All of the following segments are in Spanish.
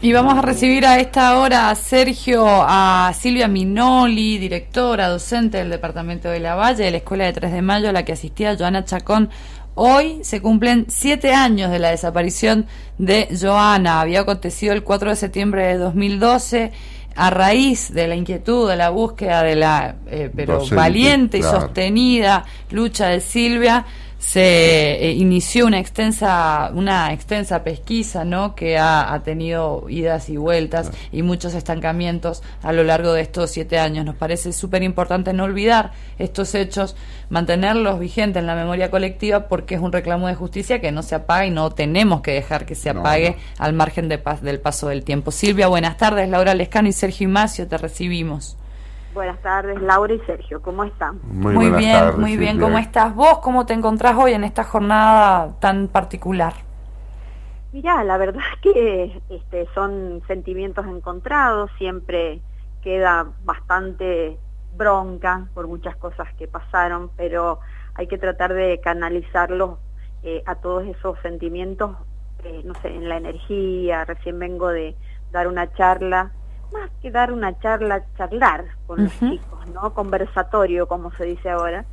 Y vamos a recibir a esta hora a a Silvia Minoli, directora, docente del Departamento de la Valle, de la Escuela de 3 de Mayo, a la que asistía Joana Chacón. Hoy se cumplen 7 años de la desaparición de Joana. Había acontecido el 4 de septiembre de 2012, a raíz de la inquietud, de la búsqueda de la docente, valiente y sostenida lucha de Silvia. Se inició una extensa pesquisa, ¿no?, que ha tenido idas y vueltas y muchos estancamientos a lo largo de estos 7 años. Nos parece súper importante no olvidar estos hechos, mantenerlos vigentes en la memoria colectiva, porque es un reclamo de justicia que no se apaga y no tenemos que dejar que se apague al margen del paso del tiempo. Silvia, buenas tardes. Laura Lescano y Sergio Imacio, te recibimos. Buenas tardes, Laura y Sergio, ¿cómo están? Muy bien, tardes, muy bien. ¿Cómo estás vos? ¿Cómo te encontrás hoy en esta jornada tan particular? Mirá, la verdad es que son sentimientos encontrados, siempre queda bastante bronca por muchas cosas que pasaron, pero hay que tratar de canalizarlos a todos esos sentimientos, no sé, en la energía. Recién vengo de dar una charla, más que dar una charla, charlar con los chicos, ¿no? Conversatorio, como se dice ahora,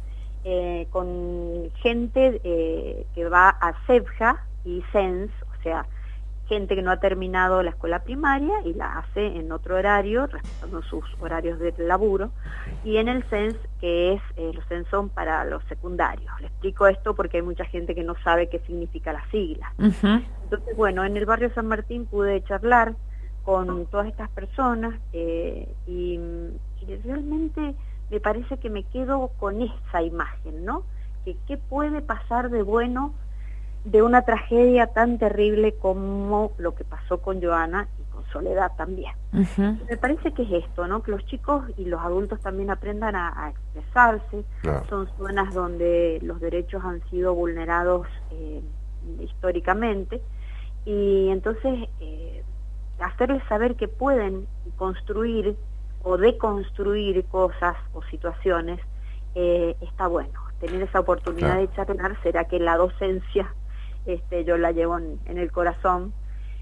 con gente que va a CEPJA y CENS, o sea, gente que no ha terminado la escuela primaria y la hace en otro horario, respetando sus horarios de laburo, y en el CENS, que es, los CENS son para los secundarios. Le explico esto porque hay mucha gente que no sabe qué significa la sigla. Entonces, bueno, en el barrio San Martín pude charlar con todas estas personas y realmente me parece que me quedo con esa imagen, ¿no? Que qué puede pasar de bueno de una tragedia tan terrible como lo que pasó con Joana y con Soledad también. Me parece que es esto, ¿no? Que los chicos y los adultos también aprendan a expresarse. Son zonas donde los derechos han sido vulnerados históricamente, y entonces hacerles saber que pueden construir o deconstruir cosas o situaciones, está bueno. Tener esa oportunidad de charlar. Será que la docencia yo la llevo en el corazón,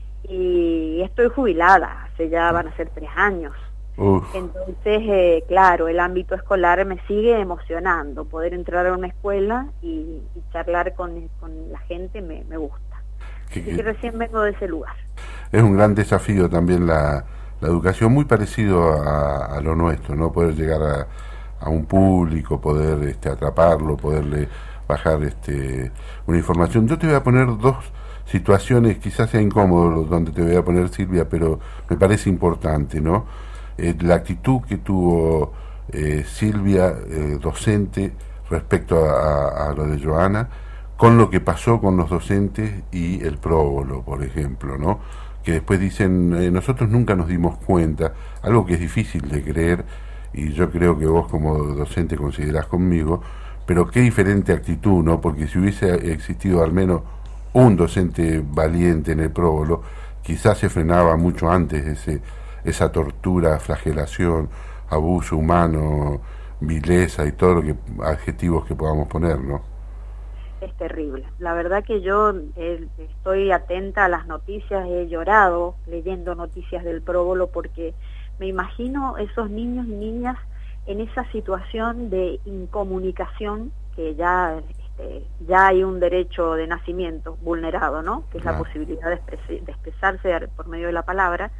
y estoy jubilada, ya van a ser 3 años. Entonces, claro, el ámbito escolar me sigue emocionando. Poder entrar a una escuela y charlar con la gente me gusta. Así que recién vengo de ese lugar. Es un gran desafío también la educación, muy parecido a lo nuestro, ¿no? Poder llegar a un público, poder atraparlo, poderle bajar una información. Yo te voy a poner 2 situaciones, quizás sea incómodo donde te voy a poner, Silvia, pero me parece importante, ¿no? La actitud que tuvo Silvia, docente, respecto a lo de Joana, con lo que pasó con los docentes y el próbolo, por ejemplo, ¿no? Que después dicen, nosotros nunca nos dimos cuenta, algo que es difícil de creer, y yo creo que vos como docente considerás conmigo, pero qué diferente actitud, ¿no? Porque si hubiese existido al menos un docente valiente en el próbolo, quizás se frenaba mucho antes esa tortura, flagelación, abuso humano, vileza y todo lo que adjetivos que podamos poner, ¿no? Es terrible. La verdad que yo estoy atenta a las noticias, he llorado leyendo noticias del próbolo, porque me imagino esos niños y niñas en esa situación de incomunicación, que ya hay un derecho de nacimiento vulnerado, ¿no? Que es la posibilidad de expresarse por medio de la palabra.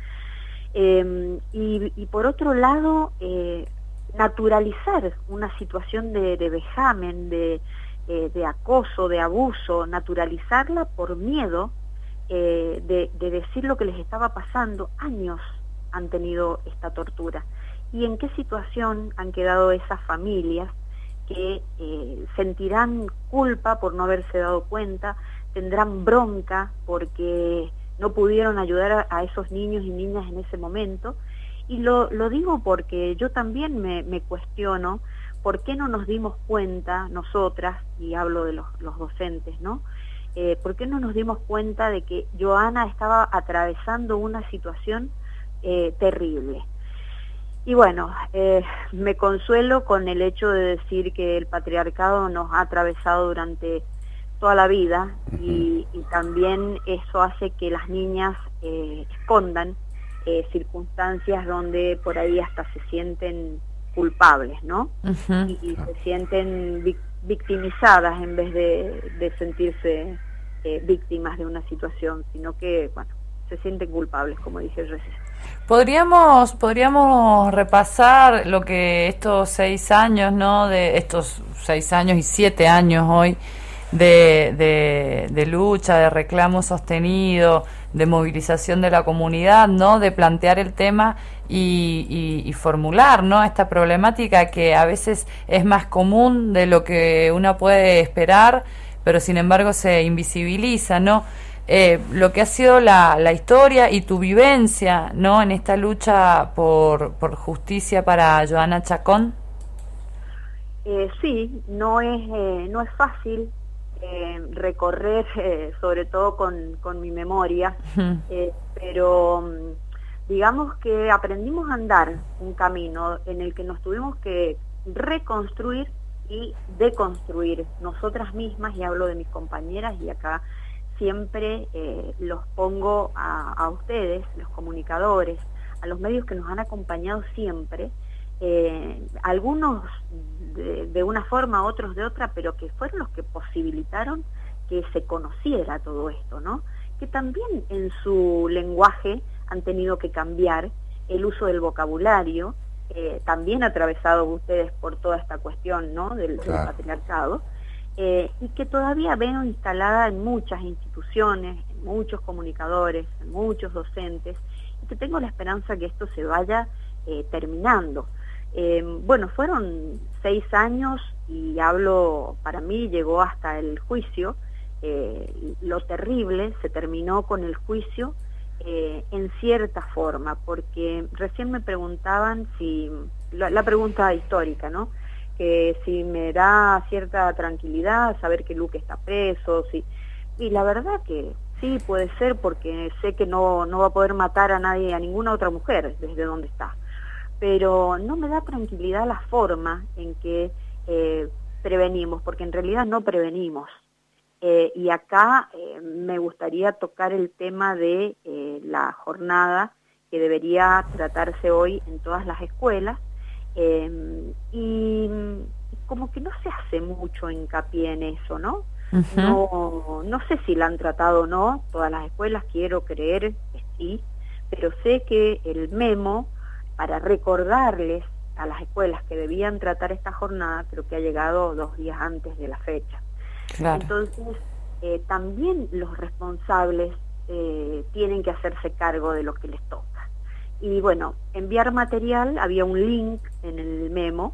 Y por otro lado, naturalizar una situación de vejamen, de acoso, de abuso, naturalizarla por miedo de decir lo que les estaba pasando. Años han tenido esta tortura. ¿Y en qué situación han quedado esas familias que sentirán culpa por no haberse dado cuenta, tendrán bronca porque no pudieron ayudar a esos niños y niñas en ese momento? Y lo digo porque yo también me cuestiono por qué no nos dimos cuenta nosotras, y hablo de los docentes, ¿no? ¿Por qué no nos dimos cuenta de que Joana estaba atravesando una situación terrible? Y bueno, me consuelo con el hecho de decir que el patriarcado nos ha atravesado durante toda la vida, y también eso hace que las niñas escondan circunstancias donde por ahí hasta se sienten culpables, ¿no? Y se sienten victimizadas en vez de sentirse víctimas de una situación, sino que, bueno, se sienten culpables, como dije recién. Podríamos repasar lo que estos 6 años, ¿no? De estos 6 años y 7 años hoy de lucha, de reclamo sostenido, de movilización de la comunidad, ¿no? De plantear el tema y formular, ¿no? Esta problemática que a veces es más común de lo que uno puede esperar, pero sin embargo se invisibiliza, ¿no? Lo que ha sido la historia y tu vivencia, ¿no? En esta lucha por justicia para Joana Chacón. Sí, no es fácil recorrer, sobre todo con mi memoria, pero digamos que aprendimos a andar un camino en el que nos tuvimos que reconstruir y deconstruir nosotras mismas, y hablo de mis compañeras, y acá siempre los pongo a ustedes, los comunicadores, a los medios que nos han acompañado siempre, algunos de una forma, otros de otra, pero que fueron los que posibilitaron que se conociera todo esto, ¿no? Que también en su lenguaje han tenido que cambiar el uso del vocabulario, también atravesados ustedes por toda esta cuestión, ¿no? del patriarcado, y que todavía veo instalada en muchas instituciones, en muchos comunicadores, en muchos docentes, y que tengo la esperanza que esto se vaya terminando. Bueno, fueron 6 años y hablo, para mí llegó hasta el juicio. Lo terrible se terminó con el juicio en cierta forma, porque recién me preguntaban si, la pregunta histórica, ¿no? Que si me da cierta tranquilidad saber que Luque está preso, y la verdad que sí, puede ser, porque sé que no va a poder matar a nadie, a ninguna otra mujer desde donde está, pero no me da tranquilidad la forma en que prevenimos, porque en realidad no prevenimos. Y acá me gustaría tocar el tema de la jornada que debería tratarse hoy en todas las escuelas, y como que no se hace mucho hincapié en eso, ¿no? No sé si la han tratado o no todas las escuelas, quiero creer que sí, pero sé que el memo para recordarles a las escuelas que debían tratar esta jornada, creo que ha llegado 2 días antes de la fecha. Claro. Entonces, también los responsables tienen que hacerse cargo de lo que les toca. Y bueno, enviar material, había un link en el memo,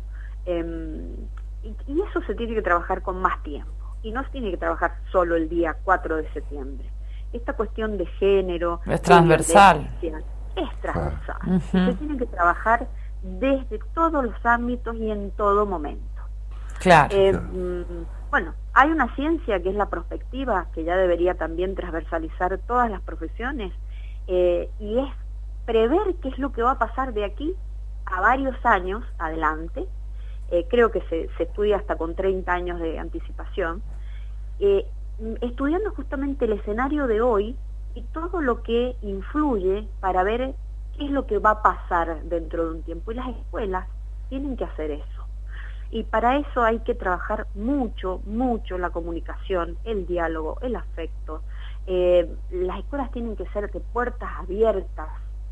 y eso se tiene que trabajar con más tiempo. Y no se tiene que trabajar solo el día 4 de septiembre. Esta cuestión de género... Es transversal. Es transversal. Se tiene que trabajar desde todos los ámbitos y en todo momento. Claro. Bueno, hay una ciencia que es la prospectiva, que ya debería también transversalizar todas las profesiones, y es prever qué es lo que va a pasar de aquí a varios años adelante. Creo que se estudia hasta con 30 años de anticipación, estudiando justamente el escenario de hoy y todo lo que influye para ver qué es lo que va a pasar dentro de un tiempo. Y las escuelas tienen que hacer eso. Y para eso hay que trabajar mucho, mucho la comunicación, el diálogo, el afecto. Las escuelas tienen que ser de puertas abiertas,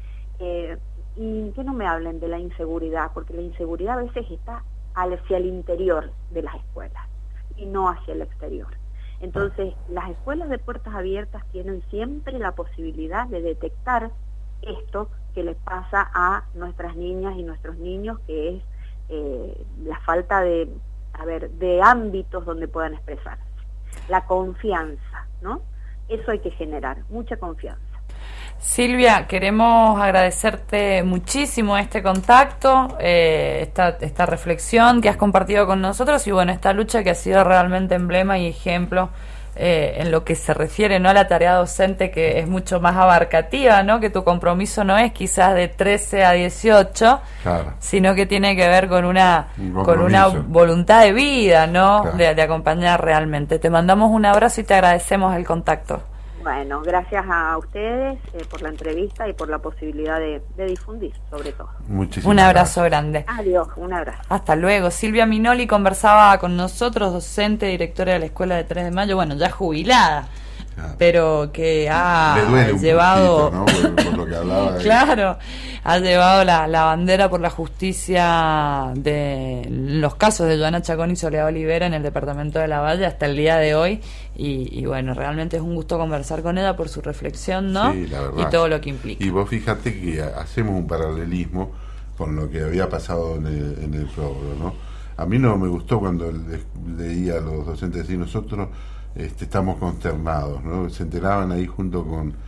y que no me hablen de la inseguridad, porque la inseguridad a veces está hacia el interior de las escuelas y no hacia el exterior. Entonces, las escuelas de puertas abiertas tienen siempre la posibilidad de detectar esto que les pasa a nuestras niñas y nuestros niños, que es la falta de ámbitos donde puedan expresarse. La confianza, ¿no? Eso hay que generar, mucha confianza. Silvia, queremos agradecerte muchísimo este contacto, esta reflexión que has compartido con nosotros, y bueno, esta lucha que ha sido realmente emblema y ejemplo en lo que se refiere, ¿no?, a la tarea docente, que es mucho más abarcativa, ¿no?, que tu compromiso no es quizás de 13 a 18, claro, sino que tiene que ver con una voluntad de vida, ¿no?, claro, de acompañar realmente. Te mandamos un abrazo y te agradecemos el contacto. Bueno, gracias a ustedes por la entrevista y por la posibilidad de difundir, sobre todo. Muchísimas Un abrazo gracias. grande. Adiós, un abrazo. Hasta luego. Silvia Minoli conversaba con nosotros, docente, directora de la Escuela de 3 de Mayo, bueno, ya jubilada, pero que ha Le duele un llevado, poquito, ¿no? Por lo que hablaba. claro, ha llevado la bandera por la justicia de los casos de Joana Chacón y Soledad Olivera en el departamento de La Valle hasta el día de hoy, y bueno, realmente es un gusto conversar con ella por su reflexión, ¿no? Sí, la verdad. Y todo lo que implica. Y vos fíjate que hacemos un paralelismo con lo que había pasado en el PROGRO, ¿no? A mí no me gustó cuando leía a los docentes decir nosotros estamos consternados, ¿no? Se enteraban ahí junto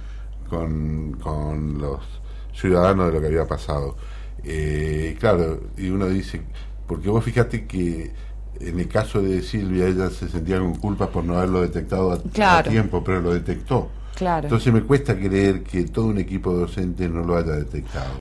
con los ciudadanos de lo que había pasado. Claro, y uno dice, porque vos fíjate que en el caso de Silvia ella se sentía con culpas por no haberlo detectado a tiempo, pero lo detectó. Claro. Entonces me cuesta creer que todo un equipo docente no lo haya detectado.